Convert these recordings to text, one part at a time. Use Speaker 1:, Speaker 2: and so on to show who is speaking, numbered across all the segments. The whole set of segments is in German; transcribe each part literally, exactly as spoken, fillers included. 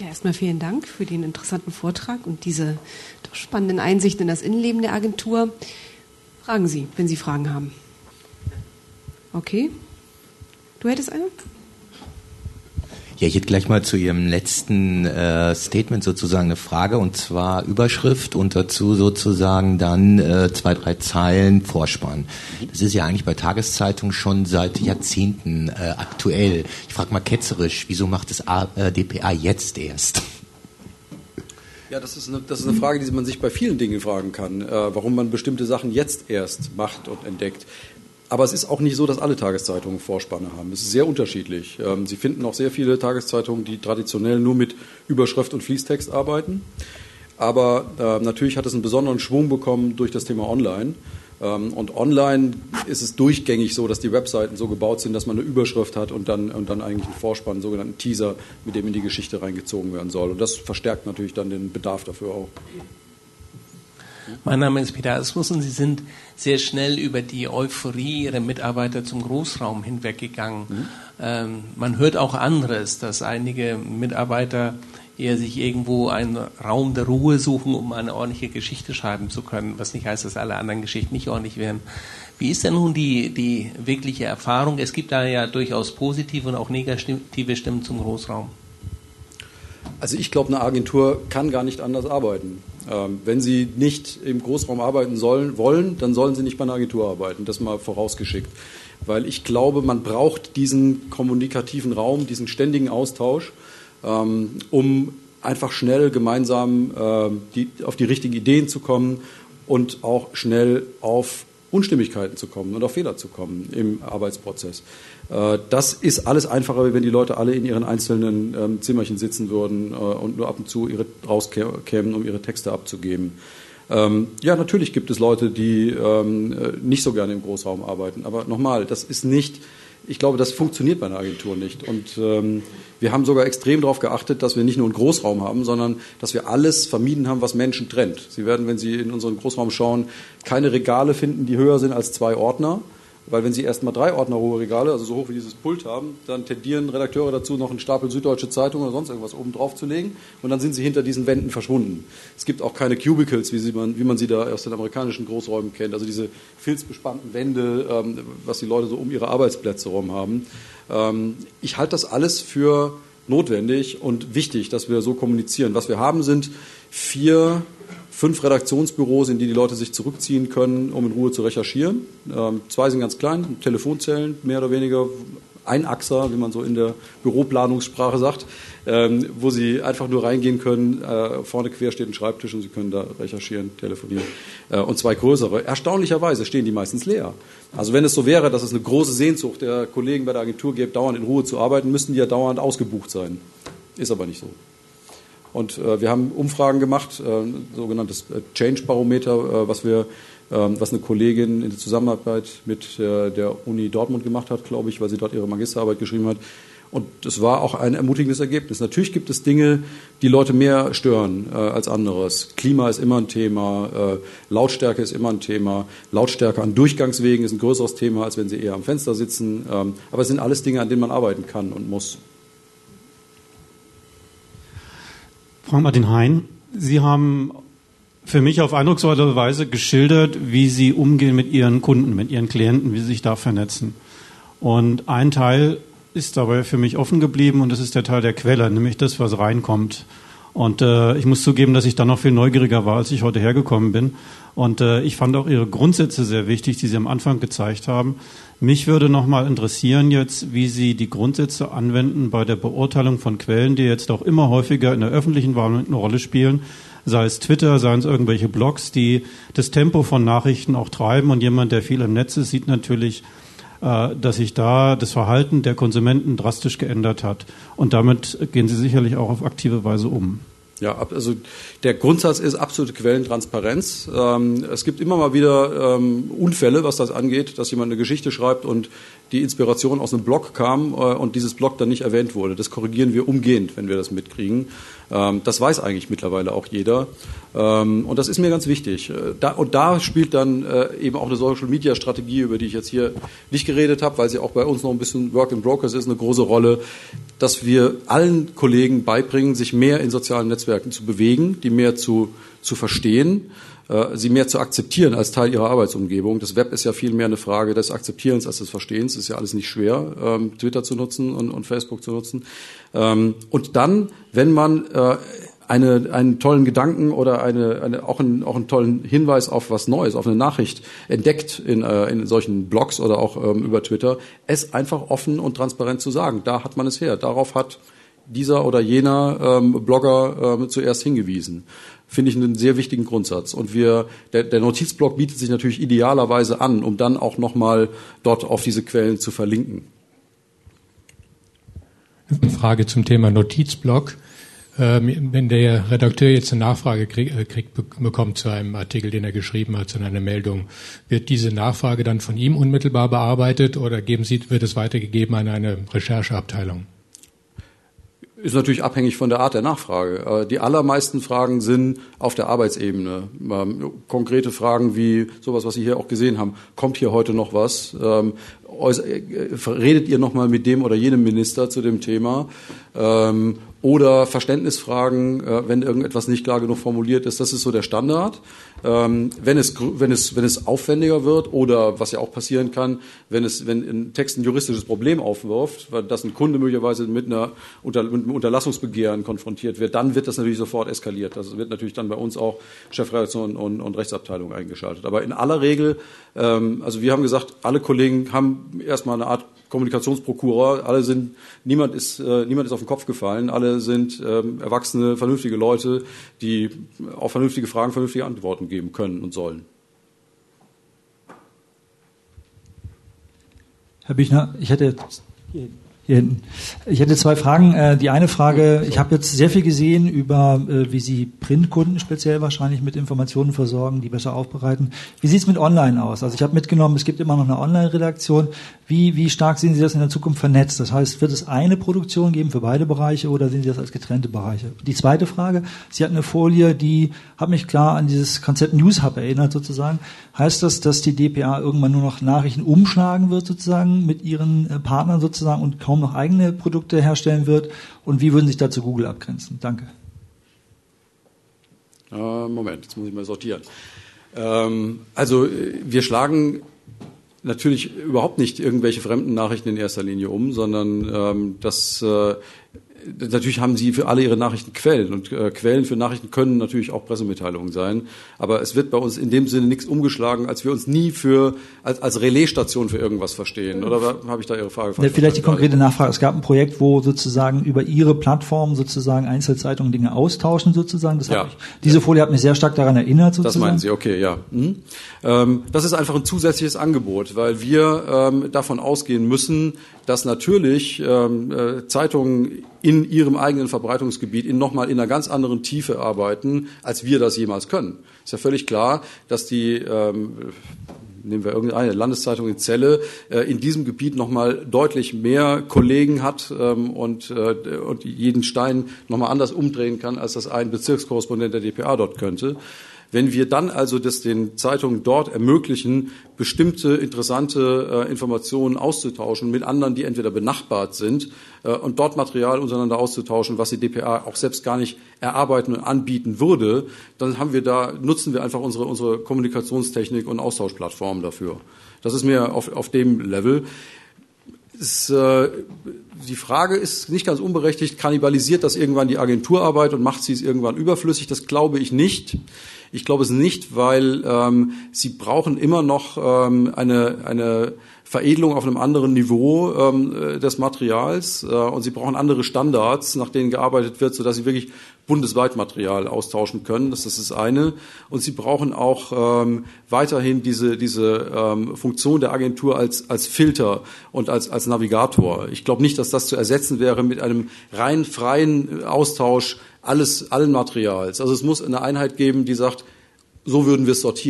Speaker 1: erstmal vielen Dank für den interessanten Vortrag und diese doch spannenden Einsichten in das Innenleben der Agentur. Fragen Sie, wenn Sie Fragen haben. Okay. Du hättest eine?
Speaker 2: Ja, ich hätte gleich mal zu Ihrem letzten äh, Statement sozusagen eine Frage, und zwar Überschrift und dazu sozusagen dann äh, zwei, drei Zeilen Vorspann. Das ist ja eigentlich bei Tageszeitungen schon seit Jahrzehnten äh, aktuell. Ich frage mal ketzerisch, wieso macht das A, äh, D P A jetzt erst?
Speaker 3: Ja, das ist, eine, das ist eine Frage, die man sich bei vielen Dingen fragen kann, äh, warum man bestimmte Sachen jetzt erst macht und entdeckt. Aber es ist auch nicht so, dass alle Tageszeitungen Vorspanne haben. Es ist sehr unterschiedlich. Sie finden auch sehr viele Tageszeitungen, die traditionell nur mit Überschrift und Fließtext arbeiten. Aber äh, natürlich hat es einen besonderen Schwung bekommen durch das Thema Online. Ähm, und online ist es durchgängig so, dass die Webseiten so gebaut sind, dass man eine Überschrift hat und dann, und dann eigentlich einen Vorspann, einen sogenannten Teaser, mit dem in die Geschichte reingezogen werden soll. Und das verstärkt natürlich dann den Bedarf dafür auch.
Speaker 4: Mein Name ist Peter Asmussen. Sie sind sehr schnell über die Euphorie Ihrer Mitarbeiter zum Großraum hinweggegangen. Mhm. Ähm, man hört auch anderes, dass einige Mitarbeiter eher sich irgendwo einen Raum der Ruhe suchen, um eine ordentliche Geschichte schreiben zu können, was nicht heißt, dass alle anderen Geschichten nicht ordentlich wären. Wie ist denn nun die, die wirkliche Erfahrung? Es gibt da ja durchaus positive und auch negative Stimmen zum Großraum.
Speaker 3: Also ich glaube, eine Agentur kann gar nicht anders arbeiten. Ähm, wenn sie nicht im Großraum arbeiten sollen, wollen, dann sollen sie nicht bei einer Agentur arbeiten. Das mal vorausgeschickt. Weil ich glaube, man braucht diesen kommunikativen Raum, diesen ständigen Austausch, ähm, um einfach schnell gemeinsam äh, die, auf die richtigen Ideen zu kommen und auch schnell auf Unstimmigkeiten zu kommen und auf Fehler zu kommen im Arbeitsprozess. Das ist alles einfacher, wenn die Leute alle in ihren einzelnen ähm, Zimmerchen sitzen würden äh, und nur ab und zu ihre, rauskämen, um ihre Texte abzugeben. Ähm, ja, natürlich gibt es Leute, die ähm, nicht so gerne im Großraum arbeiten. Aber nochmal, das ist nicht, ich glaube, das funktioniert bei einer Agentur nicht. Und ähm, wir haben sogar extrem darauf geachtet, dass wir nicht nur einen Großraum haben, sondern dass wir alles vermieden haben, was Menschen trennt. Sie werden, wenn Sie in unseren Großraum schauen, keine Regale finden, die höher sind als zwei Ordner. Weil wenn Sie erst mal drei Ordner hohe Regale, also so hoch wie dieses Pult haben, dann tendieren Redakteure dazu, noch einen Stapel Süddeutsche Zeitung oder sonst irgendwas oben drauf zu legen. Und dann sind sie hinter diesen Wänden verschwunden. Es gibt auch keine Cubicles, wie, sie man, wie man sie da aus den amerikanischen Großräumen kennt. Also diese filzbespannten Wände, ähm, was die Leute so um ihre Arbeitsplätze rum haben. Ähm, ich halte das alles für notwendig und wichtig, dass wir so kommunizieren. Was wir haben, sind vier... fünf Redaktionsbüros, in die die Leute sich zurückziehen können, um in Ruhe zu recherchieren. Ähm, zwei sind ganz klein, Telefonzellen, mehr oder weniger Einachser, wie man so in der Büroplanungssprache sagt, ähm, wo sie einfach nur reingehen können. Äh, vorne quer steht ein Schreibtisch und sie können da recherchieren, telefonieren. Äh, und zwei größere. Erstaunlicherweise stehen die meistens leer. Also wenn es so wäre, dass es eine große Sehnsucht der Kollegen bei der Agentur gäbe, dauernd in Ruhe zu arbeiten, müssten die ja dauernd ausgebucht sein. Ist aber nicht so. Und äh, wir haben Umfragen gemacht, äh, sogenanntes Change-Barometer, äh, was wir, äh, was eine Kollegin in der Zusammenarbeit mit äh, der Uni Dortmund gemacht hat, glaube ich, weil sie dort ihre Magisterarbeit geschrieben hat. Und es war auch ein ermutigendes Ergebnis. Natürlich gibt es Dinge, die Leute mehr stören äh, als anderes. Klima ist immer ein Thema, äh, Lautstärke ist immer ein Thema. Lautstärke an Durchgangswegen ist ein größeres Thema, als wenn sie eher am Fenster sitzen. Ähm, aber es sind alles Dinge, an denen man arbeiten kann und muss.
Speaker 5: Frau Martin-Hein, Sie haben für mich auf eindrucksvolle Weise geschildert, wie Sie umgehen mit Ihren Kunden, mit Ihren Klienten, wie Sie sich da vernetzen. Und ein Teil ist dabei für mich offen geblieben und das ist der Teil der Quelle, nämlich das, was reinkommt. Und äh, ich muss zugeben, dass ich da noch viel neugieriger war, als ich heute hergekommen bin. Und äh, ich fand auch Ihre Grundsätze sehr wichtig, die Sie am Anfang gezeigt haben. Mich würde noch mal interessieren jetzt, wie Sie die Grundsätze anwenden bei der Beurteilung von Quellen, die jetzt auch immer häufiger in der öffentlichen Wahrnehmung eine Rolle spielen. Sei es Twitter, seien es irgendwelche Blogs, die das Tempo von Nachrichten auch treiben. Und jemand, der viel im Netz ist, sieht natürlich, äh, dass sich da das Verhalten der Konsumenten drastisch geändert hat. Und damit gehen Sie sicherlich auch auf aktive Weise um.
Speaker 3: Ja, also der Grundsatz ist absolute Quellentransparenz. Ähm, es gibt immer mal wieder ähm, Unfälle, was das angeht, dass jemand eine Geschichte schreibt und die Inspiration aus einem Blog kam äh, und dieses Blog dann nicht erwähnt wurde. Das korrigieren wir umgehend, wenn wir das mitkriegen. Ähm, das weiß eigentlich mittlerweile auch jeder. Ähm, und das ist mir ganz wichtig. Da, und da spielt dann äh, eben auch eine Social-Media-Strategie, über die ich jetzt hier nicht geredet habe, weil sie auch bei uns noch ein bisschen Work in Progress ist, eine große Rolle, dass wir allen Kollegen beibringen, sich mehr in sozialen Netzwerken zu bewegen, die mehr zu, zu verstehen, äh, sie mehr zu akzeptieren als Teil ihrer Arbeitsumgebung. Das Web ist ja viel mehr eine Frage des Akzeptierens als des Verstehens. Es ist ja alles nicht schwer, ähm, Twitter zu nutzen und, und Facebook zu nutzen. Ähm, und dann, wenn man äh, Eine, einen tollen Gedanken oder eine, eine, auch, einen, auch einen tollen Hinweis auf was Neues, auf eine Nachricht entdeckt in, äh, in solchen Blogs oder auch ähm, über Twitter, es einfach offen und transparent zu sagen. Da hat man es her. Darauf hat dieser oder jener ähm, Blogger ähm, zuerst hingewiesen. Finde ich einen sehr wichtigen Grundsatz. Und wir, der, der Notizblog bietet sich natürlich idealerweise an, um dann auch nochmal dort auf diese Quellen zu verlinken.
Speaker 6: Eine Frage zum Thema Notizblog. Wenn der Redakteur jetzt eine Nachfrage kriegt, kriegt, bekommt zu einem Artikel, den er geschrieben hat, zu einer Meldung, wird diese Nachfrage dann von ihm unmittelbar bearbeitet oder geben Sie, wird es weitergegeben an eine Rechercheabteilung?
Speaker 3: Ist natürlich abhängig von der Art der Nachfrage. Die allermeisten Fragen sind auf der Arbeitsebene. Konkrete Fragen wie sowas, was Sie hier auch gesehen haben. Kommt hier heute noch was? Redet ihr noch mal mit dem oder jenem Minister zu dem Thema? Oder Verständnisfragen, wenn irgendetwas nicht klar genug formuliert ist. Das ist so der Standard. Wenn es, wenn es, wenn es aufwendiger wird oder was ja auch passieren kann, wenn es, wenn ein Text ein juristisches Problem aufwirft, weil das ein Kunde möglicherweise mit einer Unter, mit einem Unterlassungsbegehren konfrontiert wird, dann wird das natürlich sofort eskaliert. Das wird natürlich dann bei uns auch Chefredaktion und, und Rechtsabteilung eingeschaltet. Aber in aller Regel, also wir haben gesagt, alle Kollegen haben erstmal eine Art Kommunikationsprokura, alle sind, niemand ist, äh, niemand ist auf den Kopf gefallen, alle sind ähm, erwachsene, vernünftige Leute, die auf vernünftige Fragen vernünftige Antworten geben können und sollen.
Speaker 7: Herr Büchner, ich hätte hier, hier hinten. Ich hätte zwei Fragen. Die eine Frage, ich habe jetzt sehr viel gesehen über, wie Sie Printkunden speziell wahrscheinlich mit Informationen versorgen, die besser aufbereiten. Wie sieht es mit Online aus? Also ich habe mitgenommen, es gibt immer noch eine Online-Redaktion. Wie, wie stark sehen Sie das in der Zukunft vernetzt? Das heißt, wird es eine Produktion geben für beide Bereiche oder sehen Sie das als getrennte Bereiche? Die zweite Frage, Sie hatten eine Folie, die hat mich klar an dieses Konzept News Hub erinnert sozusagen. Heißt das, dass die D P A irgendwann nur noch Nachrichten umschlagen wird sozusagen mit ihren Partnern sozusagen und kaum noch eigene Produkte herstellen wird? Und wie würden Sie sich dazu Google abgrenzen? Danke.
Speaker 3: Äh, Moment, jetzt muss ich mal sortieren. Ähm, also wir schlagen natürlich überhaupt nicht irgendwelche fremden Nachrichten in erster Linie um, sondern ähm, das äh, natürlich haben Sie für alle Ihre Nachrichten Quellen und äh, Quellen für Nachrichten können natürlich auch Pressemitteilungen sein, aber es wird bei uns in dem Sinne nichts umgeschlagen, als wir uns nie für als, als Relaisstation für irgendwas verstehen. Oder habe ich da Ihre Frage
Speaker 7: falsch? Vielleicht die konkrete Nachfrage. Es gab ein Projekt, wo sozusagen über Ihre Plattform sozusagen Einzelzeitungen Dinge austauschen sozusagen. Das ja. ich, diese Folie hat mich sehr stark daran erinnert sozusagen.
Speaker 3: Das meinen Sie, okay, ja. Mhm. Ähm, das ist einfach ein zusätzliches Angebot, weil wir ähm, davon ausgehen müssen, dass natürlich ähm, äh, Zeitungen in ihrem eigenen Verbreitungsgebiet in nochmal in einer ganz anderen Tiefe arbeiten, als wir das jemals können. Ist ja völlig klar, dass die, ähm, nehmen wir irgendeine Landeszeitung in Celle, äh, in diesem Gebiet nochmal deutlich mehr Kollegen hat ähm, und, äh, und jeden Stein nochmal anders umdrehen kann, als das ein Bezirkskorrespondent der D P A dort könnte. Wenn wir dann also das den Zeitungen dort ermöglichen, bestimmte interessante äh, Informationen auszutauschen mit anderen, die entweder benachbart sind äh, und dort Material untereinander auszutauschen, was die D P A auch selbst gar nicht erarbeiten und anbieten würde, dann haben wir da nutzen wir einfach unsere unsere Kommunikationstechnik und Austauschplattformen dafür. Das ist mehr auf auf dem Level. Es, äh, die Frage ist nicht ganz unberechtigt, kannibalisiert das irgendwann die Agenturarbeit und macht sie es irgendwann überflüssig? Das glaube ich nicht. Ich glaube es nicht, weil ähm, sie brauchen immer noch ähm, eine, eine Veredelung auf einem anderen Niveau ähm, des Materials äh, und sie brauchen andere Standards, nach denen gearbeitet wird, sodass sie wirklich bundesweit Material austauschen können. Das ist das eine. Und sie brauchen auch ähm, weiterhin diese, diese ähm, Funktion der Agentur als, als Filter und als, als Navigator. Ich glaube nicht, dass das zu ersetzen wäre mit einem rein freien Austausch alles, allen Materials. Also es muss eine Einheit geben, die sagt, so würden wir es sortieren.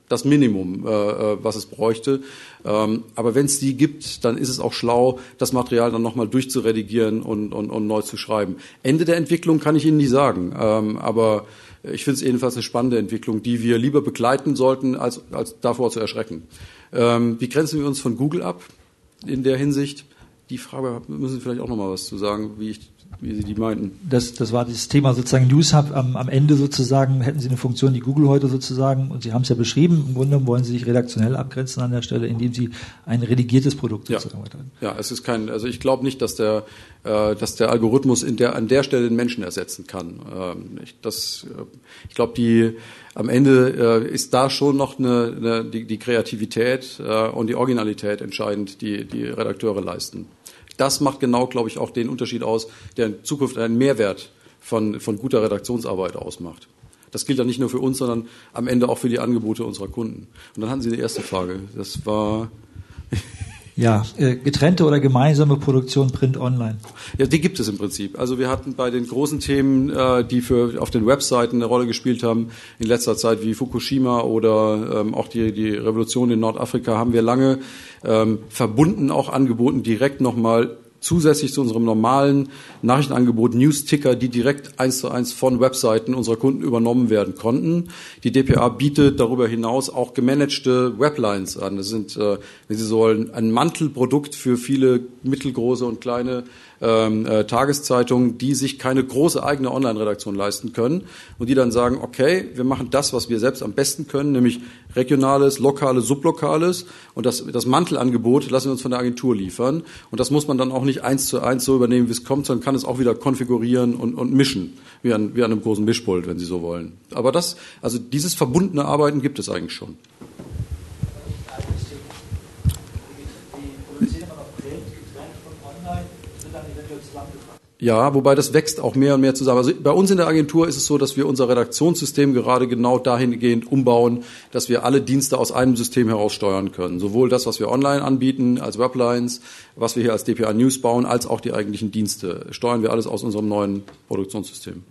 Speaker 3: das Minimum, äh, was es bräuchte. Ähm, aber wenn es die gibt, dann ist es auch schlau, das Material dann nochmal durchzuredigieren und, und, und neu zu schreiben. Ende der Entwicklung kann ich Ihnen nicht sagen, ähm, aber ich finde es jedenfalls eine spannende Entwicklung, die wir lieber begleiten sollten, als, als davor zu erschrecken. Ähm, wie grenzen wir uns von Google ab in der Hinsicht? Die Frage müssen Sie vielleicht auch nochmal was zu sagen, wie ich wie Sie die meinten.
Speaker 7: Das, das war das Thema sozusagen News Hub am, am Ende sozusagen, hätten Sie eine Funktion, die Google heute sozusagen, und Sie haben es ja beschrieben, im Grunde wollen Sie sich redaktionell abgrenzen an der Stelle, indem Sie ein redigiertes Produkt sozusagen
Speaker 3: ja.
Speaker 7: weiterhin.
Speaker 3: Ja, es ist kein, also ich glaube nicht, dass der, äh, dass der Algorithmus in der, an der Stelle den Menschen ersetzen kann. Ähm, ich das, äh, ich glaube, die, am Ende äh, ist da schon noch eine, eine, die, die Kreativität äh, und die Originalität entscheidend, die die Redakteure leisten. Das macht genau, glaube ich, auch den Unterschied aus, der in Zukunft einen Mehrwert von, von guter Redaktionsarbeit ausmacht. Das gilt dann nicht nur für uns, sondern am Ende auch für die Angebote unserer Kunden. Und dann hatten Sie die erste Frage. Das war...
Speaker 7: Ja, äh, getrennte oder gemeinsame Produktion Print Online.
Speaker 3: Ja, die gibt es im Prinzip. Also wir hatten bei den großen Themen, äh, die für auf den Webseiten eine Rolle gespielt haben, in letzter Zeit wie Fukushima oder ähm, auch die, die Revolution in Nordafrika, haben wir lange ähm, verbunden auch angeboten, direkt nochmal zusätzlich zu unserem normalen Nachrichtenangebot News-Ticker, die direkt eins zu eins von Webseiten unserer Kunden übernommen werden konnten. Die D P A bietet darüber hinaus auch gemanagte Weblines an. Das sind, äh, wenn Sie so wollen, ein Mantelprodukt für viele mittelgroße und kleine ähm, äh, Tageszeitungen, die sich keine große eigene Online-Redaktion leisten können und die dann sagen, okay, wir machen das, was wir selbst am besten können, nämlich regionales, lokales, sublokales, und das, das Mantelangebot lassen wir uns von der Agentur liefern, und das muss man dann auch nicht eins zu eins so übernehmen, wie es kommt, sondern kann es auch wieder konfigurieren und, und mischen, wie an, wie an einem großen Mischpult, wenn Sie so wollen. Aber das, also dieses verbundene Arbeiten gibt es eigentlich schon. Ja, wobei das wächst auch mehr und mehr zusammen. Also bei uns in der Agentur ist es so, dass wir unser Redaktionssystem gerade genau dahingehend umbauen, dass wir alle Dienste aus einem System heraus steuern können. Sowohl das, was wir online anbieten als Weblines, was wir hier als D P A News bauen, als auch die eigentlichen Dienste. Steuern wir alles aus unserem neuen Produktionssystem.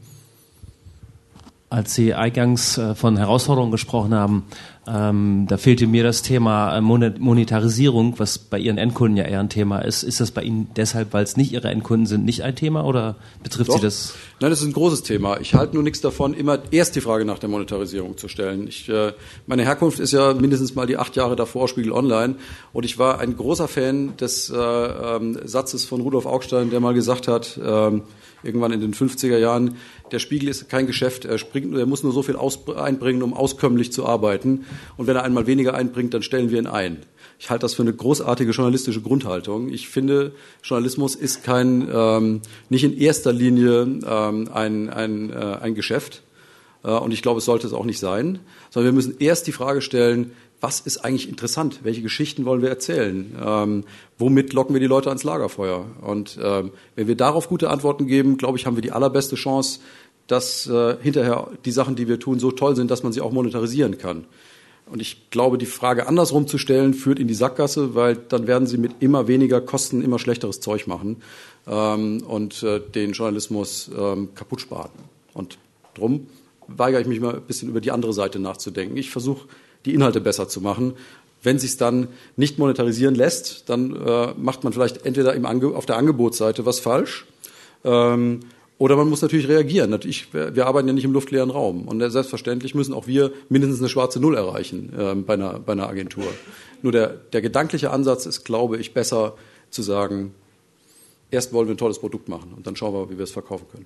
Speaker 8: Als Sie eingangs von Herausforderungen gesprochen haben, ähm, da fehlte mir das Thema Monetarisierung, was bei Ihren Endkunden ja eher ein Thema ist. Ist das bei Ihnen deshalb, weil es nicht Ihre Endkunden sind, nicht ein Thema, oder betrifft
Speaker 3: Doch.
Speaker 8: Sie das?
Speaker 3: Nein, das ist ein großes Thema. Ich halte nur nichts davon, immer erst die Frage nach der Monetarisierung zu stellen. Ich, äh, meine Herkunft ist ja mindestens mal die acht Jahre davor Spiegel Online, und ich war ein großer Fan des äh, ähm, Satzes von Rudolf Augstein, der mal gesagt hat, äh, irgendwann in den fünfziger Jahren, der Spiegel ist kein Geschäft, er, springt, er muss nur so viel aus, einbringen, um auskömmlich zu arbeiten. Und wenn er einmal weniger einbringt, dann stellen wir ihn ein. Ich halte das für eine großartige journalistische Grundhaltung. Ich finde, Journalismus ist kein, ähm, nicht in erster Linie ähm, ein, ein, äh, ein Geschäft. Äh, und ich glaube, es sollte es auch nicht sein. Sondern wir müssen erst die Frage stellen, was ist eigentlich interessant? Welche Geschichten wollen wir erzählen? Ähm, womit locken wir die Leute ans Lagerfeuer? Und ähm, wenn wir darauf gute Antworten geben, glaube ich, haben wir die allerbeste Chance, dass äh, hinterher die Sachen, die wir tun, so toll sind, dass man sie auch monetarisieren kann. Und ich glaube, die Frage andersrum zu stellen, führt in die Sackgasse, weil dann werden sie mit immer weniger Kosten immer schlechteres Zeug machen ähm, und äh, den Journalismus ähm, kaputt sparen. Und drum weigere ich mich mal ein bisschen über die andere Seite nachzudenken. Ich versuche, die Inhalte besser zu machen. Wenn sich es dann nicht monetarisieren lässt, dann äh, macht man vielleicht entweder im Ange- auf der Angebotsseite was falsch, ähm, oder man muss natürlich reagieren. Natürlich, wir, wir arbeiten ja nicht im luftleeren Raum. Und selbstverständlich müssen auch wir mindestens eine schwarze Null erreichen äh, bei, einer, bei einer Agentur. Nur der, der gedankliche Ansatz ist, glaube ich, besser zu sagen, erst wollen wir ein tolles Produkt machen und dann schauen wir, wie wir es verkaufen können.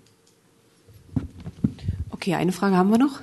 Speaker 1: Okay, eine Frage haben wir noch.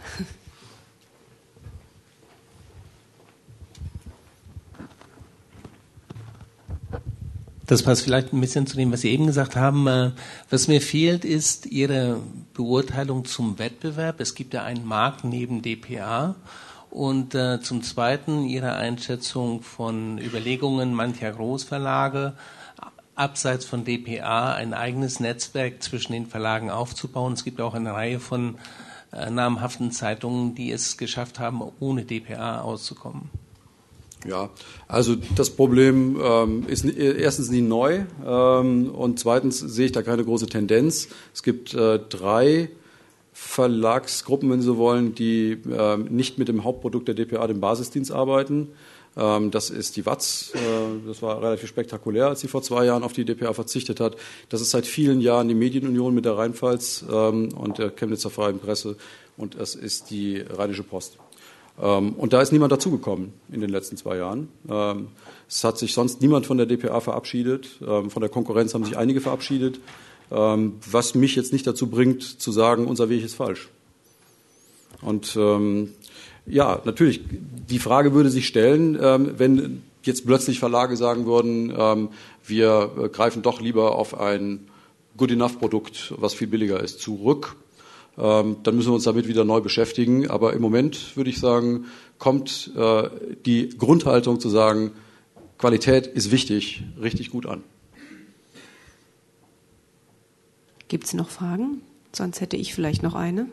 Speaker 4: Das passt vielleicht ein bisschen zu dem, was Sie eben gesagt haben. Was mir fehlt, ist Ihre Beurteilung zum Wettbewerb. Es gibt ja einen Markt neben D P A. Und äh, zum Zweiten Ihre Einschätzung von Überlegungen mancher Großverlage, abseits von D P A ein eigenes Netzwerk zwischen den Verlagen aufzubauen. Es gibt auch eine Reihe von äh, namhaften Zeitungen, die es geschafft haben, ohne D P A auszukommen.
Speaker 3: Ja, also das Problem ähm, ist erstens nie neu ähm, und zweitens sehe ich da keine große Tendenz. Es gibt äh, drei Verlagsgruppen, wenn Sie so wollen, die äh, nicht mit dem Hauptprodukt der D P A, dem Basisdienst, arbeiten. Ähm, das ist die W A Z. Äh, das war relativ spektakulär, als sie vor zwei Jahren auf die D P A verzichtet hat. Das ist seit vielen Jahren die Medienunion mit der Rheinpfalz ähm, und der Chemnitzer Freien Presse. Und das ist die Rheinische Post. Ähm, und da ist niemand dazugekommen in den letzten zwei Jahren. Ähm, es hat sich sonst niemand von der D P A verabschiedet. Ähm, von der Konkurrenz haben sich einige verabschiedet. Ähm, was mich jetzt nicht dazu bringt, zu sagen, unser Weg ist falsch. Und ähm, ja, natürlich, die Frage würde sich stellen, ähm, wenn jetzt plötzlich Verlage sagen würden, ähm, wir äh, greifen doch lieber auf ein Good-Enough-Produkt, was viel billiger ist, zurück. Ähm, dann müssen wir uns damit wieder neu beschäftigen. Aber im Moment, würde ich sagen, kommt äh, die Grundhaltung zu sagen, Qualität ist wichtig, richtig gut an.
Speaker 1: Gibt es noch Fragen? Sonst hätte ich vielleicht noch eine.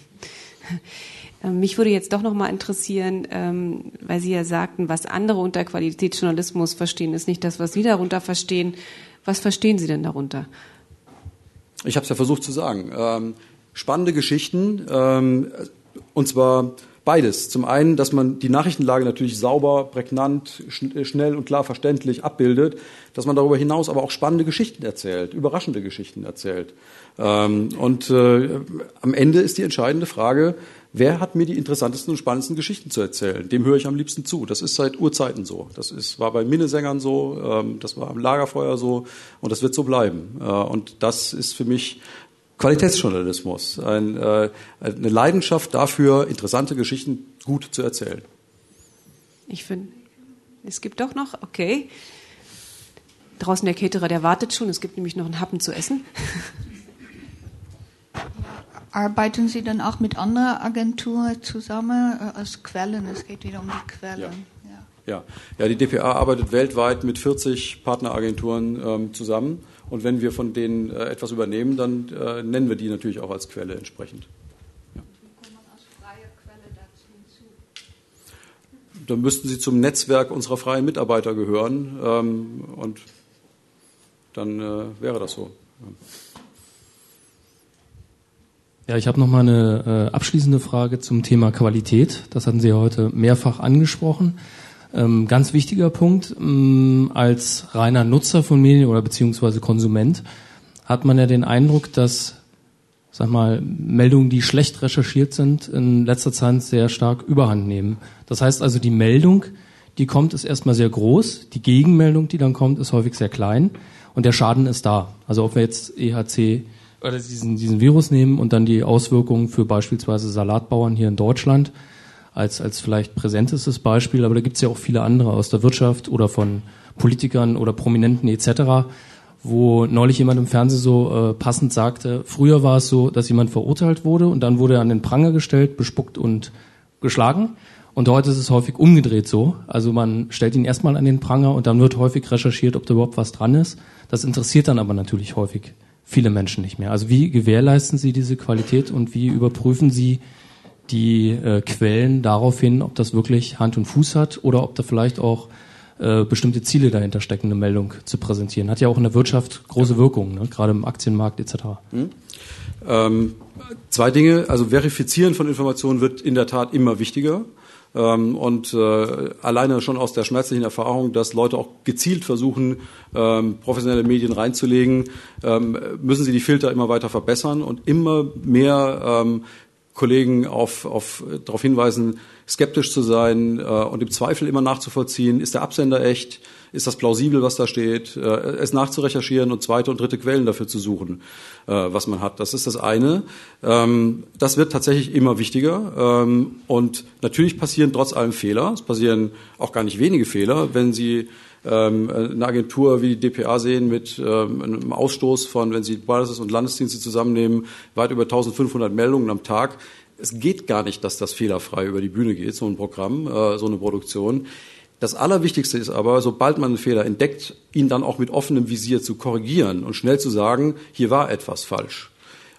Speaker 1: Mich würde jetzt doch noch mal interessieren, ähm, weil Sie ja sagten, was andere unter Qualitätsjournalismus verstehen, ist nicht das, was Sie darunter verstehen. Was verstehen Sie denn darunter?
Speaker 3: Ich habe es ja versucht zu sagen. Ähm, spannende Geschichten, ähm, und zwar beides. Zum einen, dass man die Nachrichtenlage natürlich sauber, prägnant, schn- schnell und klar verständlich abbildet, dass man darüber hinaus aber auch spannende Geschichten erzählt, überraschende Geschichten erzählt. Ähm, und äh, am Ende ist die entscheidende Frage, wer hat mir die interessantesten und spannendsten Geschichten zu erzählen? Dem höre ich am liebsten zu. Das ist seit Urzeiten so. Das ist, war bei Minnesängern so, ähm, das war am Lagerfeuer so und das wird so bleiben. Äh, und das ist für mich Qualitätsjournalismus, ein, äh, eine Leidenschaft dafür, interessante Geschichten gut zu erzählen.
Speaker 1: Ich finde, es gibt doch noch, okay. Draußen der Caterer, der wartet schon, es gibt nämlich noch einen Happen zu essen.
Speaker 9: Arbeiten Sie dann auch mit anderen Agenturen zusammen äh, als Quellen? Es geht wieder um die Quellen.
Speaker 3: Ja. Ja. Ja, die D P A arbeitet weltweit mit vierzig Partneragenturen ähm, zusammen. Und wenn wir von denen äh, etwas übernehmen, dann äh, nennen wir die natürlich auch als Quelle entsprechend. Ja.
Speaker 9: Wie kommt man als freie Quelle dazu hinzu?
Speaker 3: Dann müssten sie zum Netzwerk unserer freien Mitarbeiter gehören. Ähm, und dann äh, wäre das so. Ja.
Speaker 10: Ja, ich habe noch mal eine äh, abschließende Frage zum Thema Qualität. Das hatten Sie ja heute mehrfach angesprochen. Ähm, ganz wichtiger Punkt, ähm, als reiner Nutzer von Medien oder beziehungsweise Konsument hat man ja den Eindruck, dass, sag mal, Meldungen, die schlecht recherchiert sind, in letzter Zeit sehr stark Überhand nehmen. Das heißt also, die Meldung, die kommt, ist erstmal sehr groß, die Gegenmeldung, die dann kommt, ist häufig sehr klein und der Schaden ist da. Also ob wir jetzt E H C oder diesen, diesen Virus nehmen und dann die Auswirkungen für beispielsweise Salatbauern hier in Deutschland, als, als vielleicht präsentestes Beispiel, aber da gibt es ja auch viele andere aus der Wirtschaft oder von Politikern oder Prominenten et cetera, wo neulich jemand im Fernsehen so äh, passend sagte, früher war es so, dass jemand verurteilt wurde und dann wurde er an den Pranger gestellt, bespuckt und geschlagen und heute ist es häufig umgedreht so, also man stellt ihn erstmal an den Pranger und dann wird häufig recherchiert, ob da überhaupt was dran ist. Das interessiert dann aber natürlich häufig viele Menschen nicht mehr. Also wie gewährleisten Sie diese Qualität und wie überprüfen Sie die äh, Quellen darauf hin, ob das wirklich Hand und Fuß hat oder ob da vielleicht auch äh, bestimmte Ziele dahinter stecken, eine Meldung zu präsentieren. Hat ja auch in der Wirtschaft große Wirkungen, ne? Gerade im Aktienmarkt et cetera.
Speaker 3: Hm. Ähm, zwei Dinge. Also Verifizieren von Informationen wird in der Tat immer wichtiger. Ähm, und äh, alleine schon aus der schmerzlichen Erfahrung, dass Leute auch gezielt versuchen, ähm, professionelle Medien reinzulegen, ähm, müssen sie die Filter immer weiter verbessern und immer mehr ähm, Kollegen auf, auf, darauf hinweisen, skeptisch zu sein äh, und im Zweifel immer nachzuvollziehen, ist der Absender echt, ist das plausibel, was da steht, äh, es nachzurecherchieren und zweite und dritte Quellen dafür zu suchen, äh, was man hat. Das ist das eine. Ähm, das wird tatsächlich immer wichtiger ähm, und natürlich passieren trotz allem Fehler. Es passieren auch gar nicht wenige Fehler, wenn Sie ähm, eine Agentur wie die D P A sehen mit ähm, einem Ausstoß von, wenn Sie Bundes- und Landesdienste zusammennehmen, weit über eintausendfünfhundert Meldungen am Tag. Es geht gar nicht, dass das fehlerfrei über die Bühne geht, so ein Programm, äh, so eine Produktion. Das Allerwichtigste ist aber, sobald man einen Fehler entdeckt, ihn dann auch mit offenem Visier zu korrigieren und schnell zu sagen, hier war etwas falsch.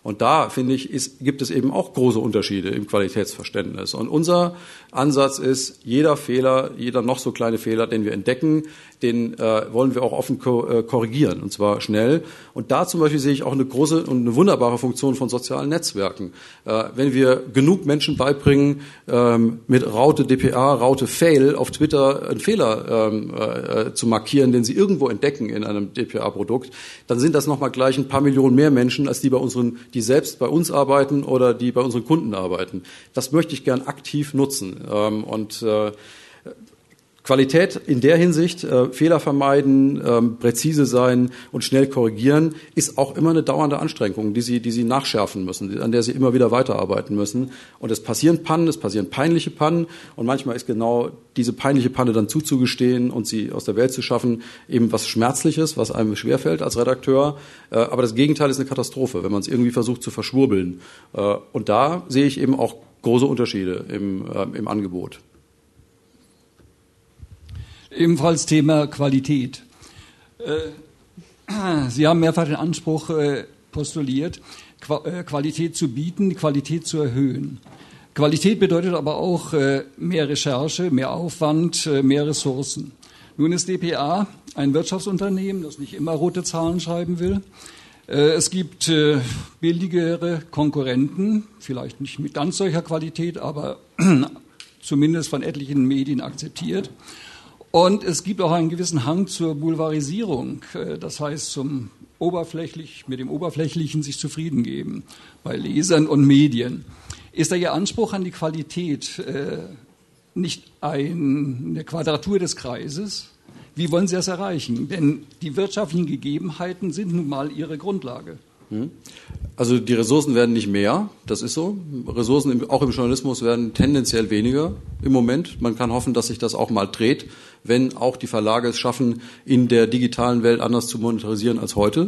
Speaker 3: Und da, finde ich, ist, gibt es eben auch große Unterschiede im Qualitätsverständnis. Und unser Ansatz ist, jeder Fehler, jeder noch so kleine Fehler, den wir entdecken, den äh, wollen wir auch offen ko- äh, korrigieren, und zwar schnell. Und da zum Beispiel sehe ich auch eine große und eine wunderbare Funktion von sozialen Netzwerken. Äh, wenn wir genug Menschen beibringen, ähm, mit Raute D P A, Raute Fail auf Twitter einen Fehler ähm, äh, zu markieren, den sie irgendwo entdecken in einem D P A-Produkt, dann sind das nochmal gleich ein paar Millionen mehr Menschen, als die bei unseren, die selbst bei uns arbeiten oder die bei unseren Kunden arbeiten. Das möchte ich gern aktiv nutzen. Ähm, und äh, Qualität in der Hinsicht, äh, Fehler vermeiden, ähm, präzise sein und schnell korrigieren, ist auch immer eine dauernde Anstrengung, die Sie, die Sie nachschärfen müssen, an der Sie immer wieder weiterarbeiten müssen. Und es passieren Pannen, es passieren peinliche Pannen, und manchmal ist genau diese peinliche Panne dann zuzugestehen und sie aus der Welt zu schaffen, eben was Schmerzliches, was einem schwerfällt als Redakteur. Äh, aber das Gegenteil ist eine Katastrophe, wenn man es irgendwie versucht zu verschwurbeln. Äh, und da sehe ich eben auch große Unterschiede im, äh, im Angebot.
Speaker 11: Ebenfalls Thema Qualität. Sie haben mehrfach den Anspruch postuliert, Qualität zu bieten, Qualität zu erhöhen. Qualität bedeutet aber auch mehr Recherche, mehr Aufwand, mehr Ressourcen. Nun ist D P A ein Wirtschaftsunternehmen, das nicht immer rote Zahlen schreiben will. Es gibt billigere Konkurrenten, vielleicht nicht mit ganz solcher Qualität, aber zumindest von etlichen Medien akzeptiert. Und es gibt auch einen gewissen Hang zur Boulevardisierung, das heißt zum oberflächlich, mit dem Oberflächlichen sich zufrieden geben bei Lesern und Medien. Ist da Ihr Anspruch an die Qualität äh, nicht ein, eine Quadratur des Kreises? Wie wollen Sie das erreichen? Denn die wirtschaftlichen Gegebenheiten sind nun mal Ihre Grundlage.
Speaker 3: Also die Ressourcen werden nicht mehr, das ist so. Ressourcen im, auch im Journalismus werden tendenziell weniger im Moment. Man kann hoffen, dass sich das auch mal dreht, wenn auch die Verlage es schaffen, in der digitalen Welt anders zu monetarisieren als heute.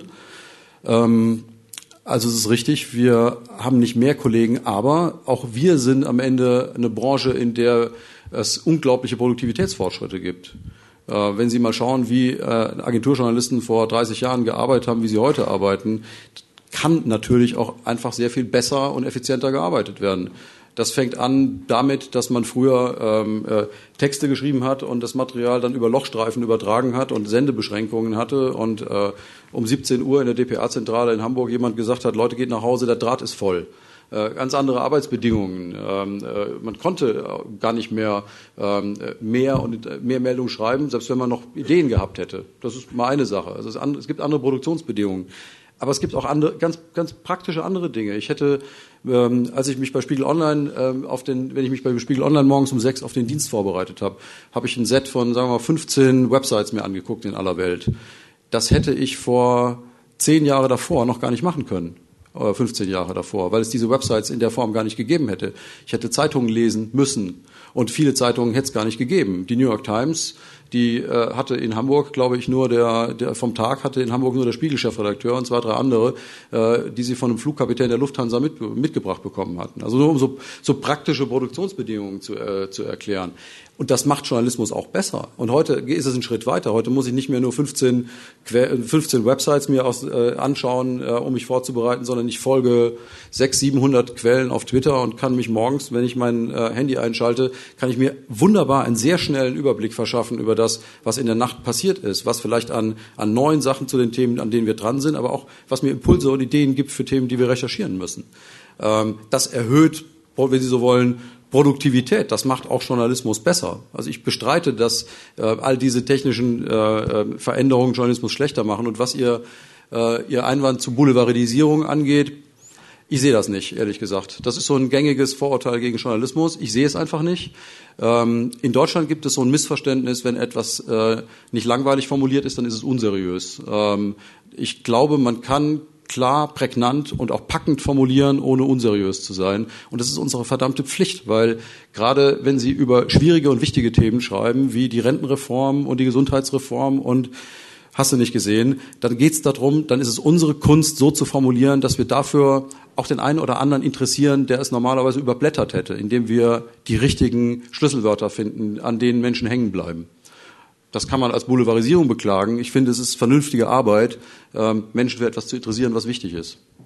Speaker 3: Ähm, also es ist richtig, wir haben nicht mehr Kollegen, aber auch wir sind am Ende eine Branche, in der es unglaubliche Produktivitätsfortschritte gibt. Äh, wenn Sie mal schauen, wie äh, Agenturjournalisten vor dreißig Jahren gearbeitet haben, wie sie heute arbeiten, kann natürlich auch einfach sehr viel besser und effizienter gearbeitet werden. Das fängt an damit, dass man früher ähm, äh, Texte geschrieben hat und das Material dann über Lochstreifen übertragen hat und Sendebeschränkungen hatte und äh, um siebzehn Uhr in der D P A-Zentrale in Hamburg jemand gesagt hat, Leute, geht nach Hause, der Draht ist voll. Äh, ganz andere Arbeitsbedingungen. Ähm, äh, man konnte gar nicht mehr ähm, mehr und äh, mehr Meldungen schreiben, selbst wenn man noch Ideen gehabt hätte. Das ist mal eine Sache. Also es, an, es gibt andere Produktionsbedingungen. Aber es gibt auch andere, ganz, ganz praktische andere Dinge. Ich hätte, ähm, als ich mich bei Spiegel Online ähm, auf den, wenn ich mich bei Spiegel Online morgens um sechs auf den Dienst vorbereitet habe, habe ich ein Set von, sagen wir mal, fünfzehn Websites mir angeguckt in aller Welt. Das hätte ich vor zehn Jahre davor noch gar nicht machen können. Oder fünfzehn Jahre davor, weil es diese Websites in der Form gar nicht gegeben hätte. Ich hätte Zeitungen lesen müssen. Und viele Zeitungen hätte es gar nicht gegeben. Die New York Times, die äh, hatte in Hamburg, glaube ich, nur der, der vom Tag hatte in Hamburg nur der Spiegel-Chefredakteur und zwei, drei andere, äh, die sie von einem Flugkapitän der Lufthansa mit, mitgebracht bekommen hatten. Also nur um so, so praktische Produktionsbedingungen zu, äh, zu erklären. Und das macht Journalismus auch besser. Und heute ist es ein Schritt weiter. Heute muss ich nicht mehr nur fünfzehn, fünfzehn Websites mir aus, äh, anschauen, äh, um mich vorzubereiten, sondern ich folge sechshundert, siebenhundert Quellen auf Twitter und kann mich morgens, wenn ich mein äh, Handy einschalte, kann ich mir wunderbar einen sehr schnellen Überblick verschaffen über das, was in der Nacht passiert ist, was vielleicht an, an neuen Sachen zu den Themen, an denen wir dran sind, aber auch, was mir Impulse und Ideen gibt für Themen, die wir recherchieren müssen. Ähm, das erhöht, wenn Sie so wollen, Produktivität, das macht auch Journalismus besser. Also ich bestreite, dass äh, all diese technischen äh, Veränderungen Journalismus schlechter machen. Und was Ihr, äh, Ihr Einwand zu Boulevardisierung angeht, ich sehe das nicht, ehrlich gesagt. Das ist so ein gängiges Vorurteil gegen Journalismus. Ich sehe es einfach nicht. Ähm, in Deutschland gibt es so ein Missverständnis, wenn etwas äh, nicht langweilig formuliert ist, dann ist es unseriös. Ähm, ich glaube, man kann klar, prägnant und auch packend formulieren, ohne unseriös zu sein. Und das ist unsere verdammte Pflicht, weil gerade wenn Sie über schwierige und wichtige Themen schreiben, wie die Rentenreform und die Gesundheitsreform und hast du nicht gesehen, dann geht es darum, dann ist es unsere Kunst, so zu formulieren, dass wir dafür auch den einen oder anderen interessieren, der es normalerweise überblättert hätte, indem wir die richtigen Schlüsselwörter finden, an denen Menschen hängen bleiben. Das kann man als Boulevardisierung beklagen. Ich finde, es ist vernünftige Arbeit, ähm, Menschen für etwas zu interessieren, was wichtig ist.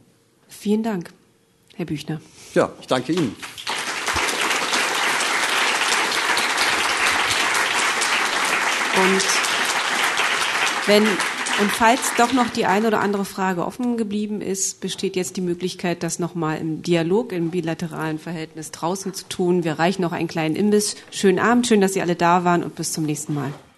Speaker 1: Vielen Dank, Herr Büchner.
Speaker 3: Ja, ich danke Ihnen.
Speaker 1: Und wenn und falls doch noch die eine oder andere Frage offen geblieben ist, besteht jetzt die Möglichkeit, das nochmal im Dialog, im bilateralen Verhältnis draußen zu tun. Wir reichen noch einen kleinen Imbiss. Schönen Abend, schön, dass Sie alle da waren und bis zum nächsten Mal.